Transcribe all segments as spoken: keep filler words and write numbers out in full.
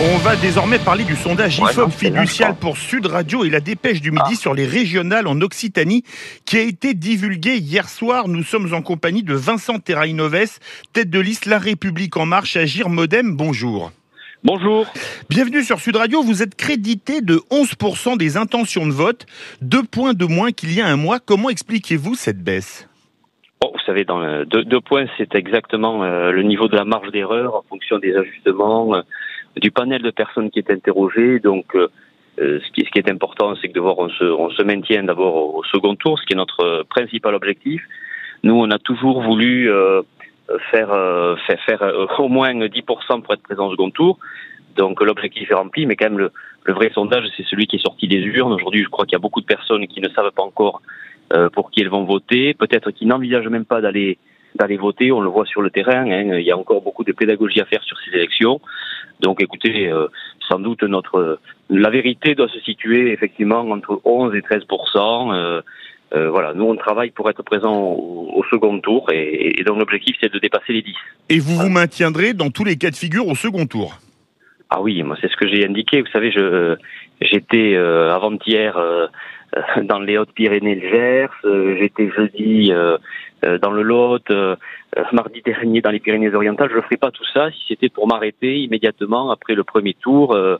On va désormais parler du sondage Ouais, I F O P non, c'est bien, je fiducial crois. pour Sud Radio et la dépêche du midi Ah. sur les régionales en Occitanie qui a été divulgué hier soir. Nous sommes en compagnie de Vincent Terrainoves, tête de liste La République En Marche, Agir Modem. Bonjour. Bonjour. Bienvenue sur Sud Radio. Vous êtes crédité de onze pour cent des intentions de vote, deux points de moins qu'il y a un mois. Comment expliquez-vous cette baisse ? Bon, vous savez, dans le, deux, deux points, c'est exactement euh, le niveau de la marge d'erreur en fonction des ajustements, euh, du panel de personnes qui est interrogé. Donc, euh, euh, ce, qui, ce qui est important, c'est que d'abord, on se, on se maintient d'abord au, au second tour, ce qui est notre euh, principal objectif. Nous, on a toujours voulu euh, faire, euh, faire, faire euh, au moins dix pour cent pour être présent au second tour. Donc, l'objectif est rempli, mais quand même, le, le vrai sondage, c'est celui qui est sorti des urnes. Aujourd'hui, je crois qu'il y a beaucoup de personnes qui ne savent pas encore euh, pour qui elles vont voter, peut-être qui n'envisagent même pas d'aller d'aller voter. On le voit sur le terrain, hein. Il y a encore beaucoup de pédagogie à faire sur ces élections. Donc, écoutez, euh, sans doute notre la vérité doit se situer effectivement entre onze et treize pour cent. Euh, euh, voilà, nous on travaille pour être présent au, au second tour, et, et donc l'objectif c'est de dépasser les dix. Et vous vous maintiendrez dans tous les cas de figure au second tour ? Ah oui, moi c'est ce que j'ai indiqué. Vous savez, je j'étais euh, avant-hier euh, dans les Hautes-Pyrénées, le Gers. Euh, j'étais jeudi euh, euh, dans le Lot. Euh, mardi dernier dans les Pyrénées-Orientales. Je ne ferai pas tout ça si c'était pour m'arrêter immédiatement après le premier tour, euh,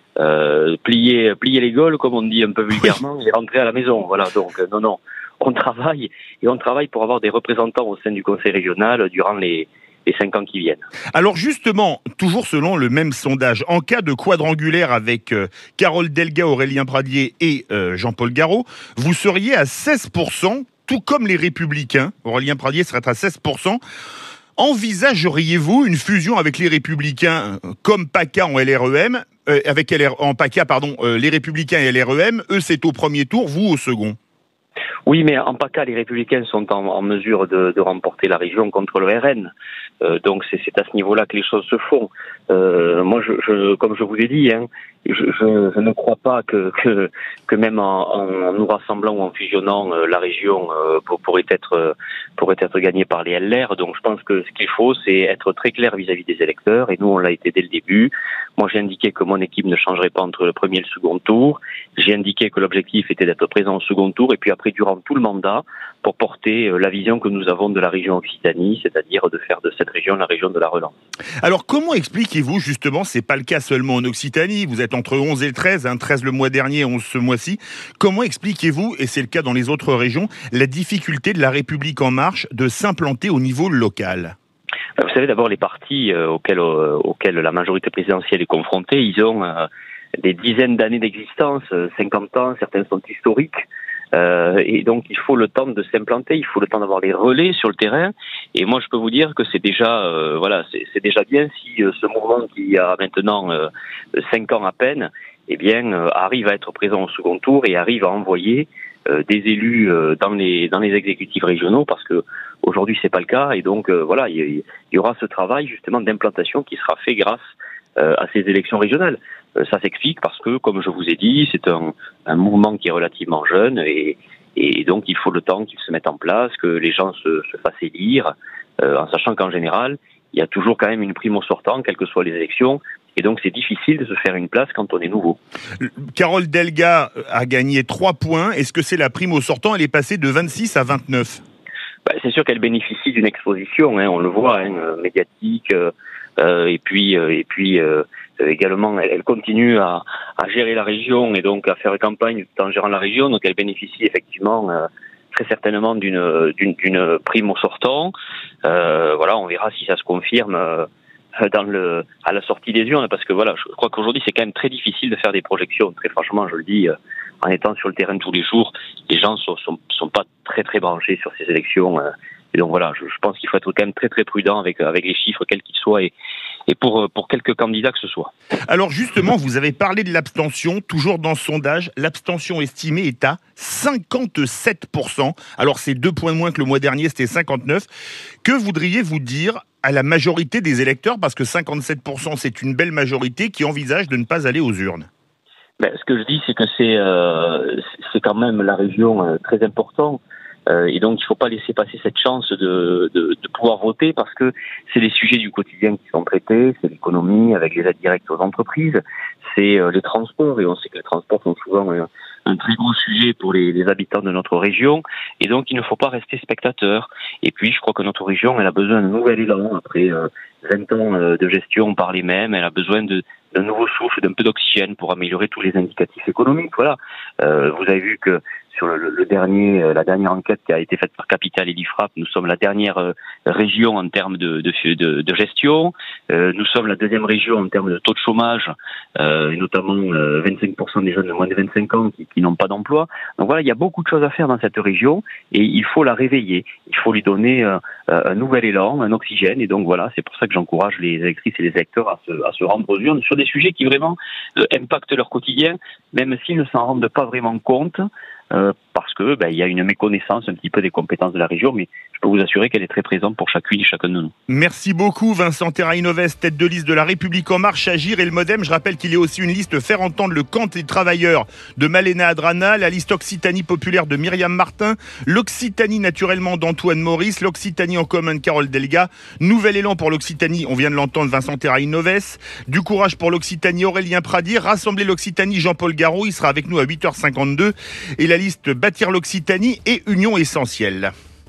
euh, plier plier les gaules comme on dit un peu vulgairement, et rentrer à la maison. Voilà. Donc euh, non non, on travaille et on travaille pour avoir des représentants au sein du Conseil régional durant les les cinq ans qui viennent. Alors justement, toujours selon le même sondage, en cas de quadrangulaire avec euh, Carole Delga, Aurélien Pradier et euh, Jean-Paul Garot, vous seriez à seize pour cent, tout comme les Républicains. Aurélien Pradier serait à seize pour cent. Envisageriez-vous une fusion avec les Républicains euh, comme PACA en L R E M, euh, avec L R, en PACA, pardon, euh, les Républicains et L R E M, eux c'est au premier tour, vous au second? Oui, mais en PACA, les Républicains sont en, en mesure de, de remporter la région contre le R N. Euh, donc c'est, c'est à ce niveau-là que les choses se font. Euh, moi, je, je, comme je vous l'ai dit, hein, je, je, je ne crois pas que, que, que même en, en nous rassemblant ou en fusionnant, euh, la région euh, pour, pourrait être pourrait être gagnée par les L R. Donc je pense que ce qu'il faut, c'est être très clair vis-à-vis des électeurs. Et nous, on l'a été dès le début. Moi, j'ai indiqué que mon équipe ne changerait pas entre le premier et le second tour. J'ai indiqué que l'objectif était d'être présent au second tour et puis après, durant tout le mandat, pour porter la vision que nous avons de la région Occitanie, c'est-à-dire de faire de cette région la région de la relance. Alors comment expliquez-vous justement, c'est pas le cas seulement en Occitanie, vous êtes entre onze et le treize, hein, treize le mois dernier, onze ce mois-ci, comment expliquez-vous, et c'est le cas dans les autres régions, la difficulté de la République En Marche de s'implanter au niveau local ? Vous savez, d'abord, les partis euh, auxquels, euh, auxquels la majorité présidentielle est confrontée, ils ont euh, des dizaines d'années d'existence, cinquante ans, certains sont historiques. Euh, et donc il faut le temps de s'implanter, il faut le temps d'avoir les relais sur le terrain. Et moi je peux vous dire que c'est déjà, euh, voilà, c'est, c'est déjà bien si euh, ce mouvement qui a maintenant euh, cinq ans à peine, eh bien euh, arrive à être présent au second tour et arrive à envoyer euh, des élus euh, dans les dans les exécutifs régionaux, parce que aujourd'hui c'est pas le cas. Et donc euh, voilà, il y, y aura ce travail justement d'implantation qui sera fait grâce euh, à ces élections régionales. Ça s'explique parce que, comme je vous ai dit, c'est un, un mouvement qui est relativement jeune et, et donc il faut le temps qu'il se mette en place, que les gens se, se fassent élire, euh, en sachant qu'en général, il y a toujours quand même une prime au sortant, quelles que soient les élections, et donc c'est difficile de se faire une place quand on est nouveau. Carole Delga a gagné trois points. Est-ce que c'est la prime au sortant ? Elle est passée de vingt-six à vingt-neuf. Ben, c'est sûr qu'elle bénéficie d'une exposition, hein, on le voit, hein, médiatique, euh, euh, et puis, euh, et puis euh, également, elle, elle continue à, à gérer la région et donc à faire campagne tout en gérant la région. Donc, elle bénéficie effectivement euh, très certainement d'une, d'une, d'une prime au sortant. Euh, voilà, on verra si ça se confirme euh, dans le, à la sortie des urnes, parce que voilà, je crois qu'aujourd'hui c'est quand même très difficile de faire des projections. Très franchement, je le dis, euh, en étant sur le terrain tous les jours, les gens sont, sont, sont pas très très branchés sur ces élections. Euh, et donc voilà, je, je pense qu'il faut être quand même très très prudent avec avec les chiffres, quels qu'ils soient, et, et pour pour quelques candidats que ce soit. Alors justement, vous avez parlé de l'abstention, toujours dans ce sondage, l'abstention estimée est à cinquante-sept pour cent. Alors c'est deux points de moins que le mois dernier, c'était cinquante-neuf. Que voudriez-vous dire à la majorité des électeurs, parce que cinquante-sept pour cent c'est une belle majorité, qui envisage de ne pas aller aux urnes? Ben, ce que je dis, c'est que c'est euh, c'est quand même la région euh, très importante. Euh, et donc, il ne faut pas laisser passer cette chance de, de, de pouvoir voter parce que c'est les sujets du quotidien qui sont traités, c'est l'économie avec les aides directes aux entreprises, c'est euh, les transports, et on sait que les transports sont souvent un, un très gros sujet pour les, les habitants de notre région. Et donc, il ne faut pas rester spectateur. Et puis, je crois que notre région, elle a besoin d'un nouvel élan après euh, vingt ans euh, de gestion par les mêmes. Elle a besoin de d'un nouveau souffle, d'un peu d'oxygène pour améliorer tous les indicatifs économiques. Voilà. Euh, vous avez vu que sur le, le dernier, la dernière enquête qui a été faite par Capital et l'IFRAP, nous sommes la dernière euh, région en termes de, de, de, de gestion. Euh, nous sommes la deuxième région en termes de taux de chômage, euh, et notamment euh, vingt-cinq pour cent des jeunes de moins de vingt-cinq ans qui, qui n'ont pas d'emploi. Donc voilà, il y a beaucoup de choses à faire dans cette région et il faut la réveiller. Il faut lui donner euh, un nouvel élan, un oxygène. Et donc voilà, c'est pour ça que j'encourage les électrices et les électeurs à se, à se rendre aux urnes sur des sujets qui vraiment euh, impactent leur quotidien, même s'ils ne s'en rendent pas vraiment compte. Euh, parce que ben, il y a une méconnaissance un petit peu des compétences de la région, mais je peux vous assurer qu'elle est très présente pour chacune et chacun de nous. Merci beaucoup Vincent Terrainoves, tête de liste de La République En Marche, Agir et le Modem. Je rappelle qu'il y a aussi une liste Faire entendre le camp des travailleurs de Malena Adrana, la liste Occitanie populaire de Myriam Martin, l'Occitanie naturellement d'Antoine Maurice, l'Occitanie en commun de Carole Delga, Nouvel élan pour l'Occitanie, on vient de l'entendre, Vincent Terrainoves, Du courage pour l'Occitanie, Aurélien Pradier, Rassembler l'Occitanie, Jean-Paul Garot, il sera avec nous à huit heures cinquante-deux, et la liste Bâtir l'Occitanie et Union essentielle.